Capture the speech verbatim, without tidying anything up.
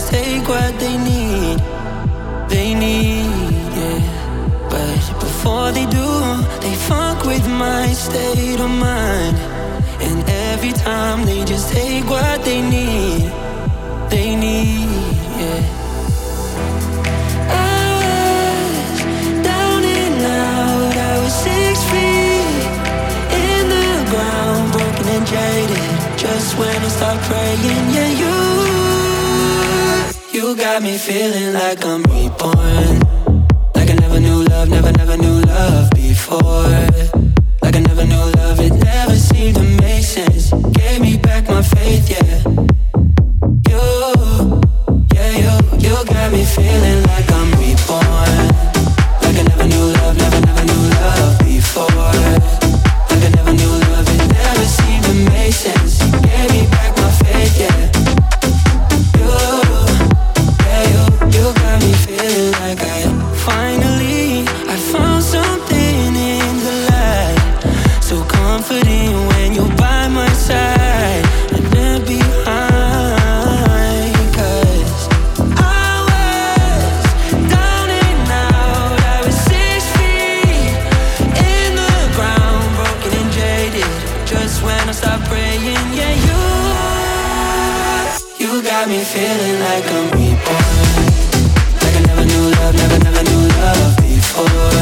just take what they need. They need, yeah. But before they do, they fuck with my state of mind. And every time they just take what they need. They need, yeah. I was down and out, I was six feet in the ground, broken and jaded. Just when I start praying, yeah, you You got me feeling like I'm reborn. Like I never knew love, never, never knew love before. Like I never knew love, it never seemed to make sense. Gave me back my faith, yeah. You, yeah, you, you got me feeling like I'm reborn. Like I never knew love, never, never knew love before. Like I never knew love, it never seemed to make sense. Gave me back my faith, yeah. You, yeah, you, you got me feeling like I finally, I found something in the light. So comforting when you're by my side and then behind. Cause I was down and out, I was six feet in the ground, broken and jaded. Just when I stopped praying, yeah, you You got me feeling like I'm reborn. Like I never knew love, never, never knew love before.